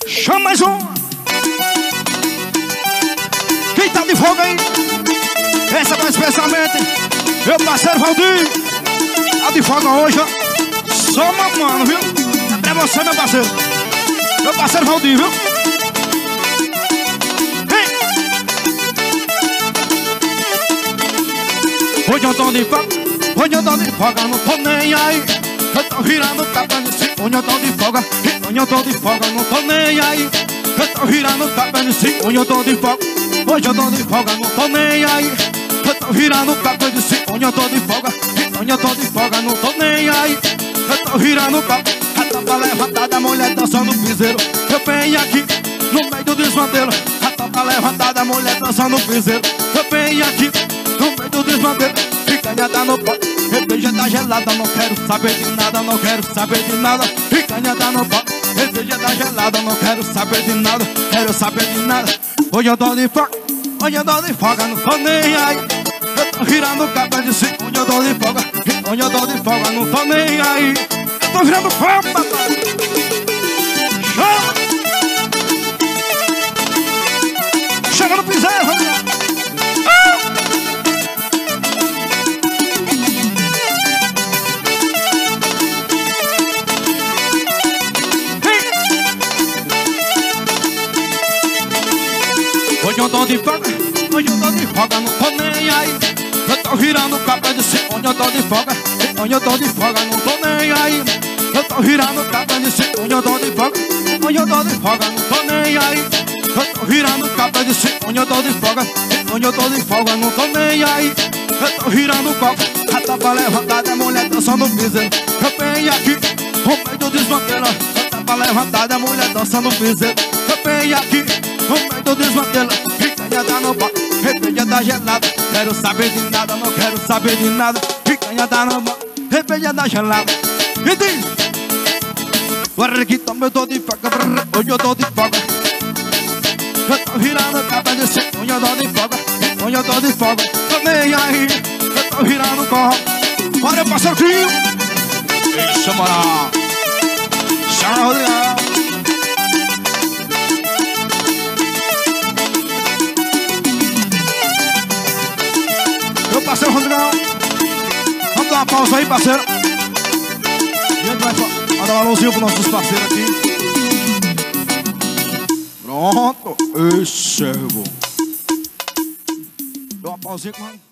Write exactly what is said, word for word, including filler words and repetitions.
Chama mais um. Quem tá de folga aí? Essa é mais especialmente meu parceiro Valdir. Tá de folga hoje, ó. Só mamando, viu? É pra você, meu parceiro. Meu parceiro Valdir, viu? Vem! Hoje eu tô de folga. Hoje eu tô de folga, não tô nem aí. Eu tô virando tapa de cima. Hoje eu tô de folga. Hoje eu tô de folga, não tô nem aí. Eu tô virando tapa de cima. Hoje eu tô de folga. Hoje eu tô de folga, não tô nem aí. Eu tô virando tapa de cima. Hoje eu tô de folga. Hoje eu tô de folga, não tô nem aí. Eu tô virando tapa. A tapa levantada, a mulher dançando piseiro. Eu venho aqui no meio do desmantelo. A tapa levantada, a mulher dançando piseiro. Eu venho aqui no meio do desmantelo. Picanha tá no pó, cerveja tá gelada. Não quero saber de nada, não quero saber de nada. Picanha tá no pó, cerveja tá gelada. Não quero saber de nada, quero saber de nada. Hoje eu tô de folga, hoje eu tô de folga, não tô nem aí. Eu tô virando capa de si. Hoje eu tô de folga, hoje eu tô de folga, não tô nem aí. Eu tô virando folga, papai. Chama! Chega no piseiro, Rodrigo. Hoje eu tô de folga, hoje eu tô de folga, não tô nem aí. Eu tô virando capa de si. Hoje eu tô de folga, hoje eu tô de folga, não tô nem aí. Eu tô virando capa de si. Hoje eu tô de folga, hoje eu tô de folga, não tô nem aí. Eu tô virando capa de si. Hoje eu tô de folga, hoje eu tô de folga, não tô nem aí. Eu tô virando copo, a tapa levantada, a mulher dançando piseiro. Eu venho aqui, o meio do desmantelo. A tapa levantada, a mulher dançando piseiro. Eu venho aqui, o meio do desmantelo. Picanha tá no pó, cerveja tá gelada. Quero saber de nada, não quero saber de nada. Picanha tá no pó, cerveja tá gelada. E diz: agora que toma, eu tô de folga. Hoje eu tô de folga. Eu tô virando capa de si. Hoje eu tô de folga. Hoje eu tô de folga. Tô nem aí. Eu tô virando corro. Bora, parceiro Crio. Deixa morar. Chama, Rodrigo. Meu parceiro Rodrigão, vamos dar uma pausa aí, parceiro. E a gente vai mandar um alôzinho pros nossos parceiros aqui. Pronto, esse é bom. Dá uma pausinha com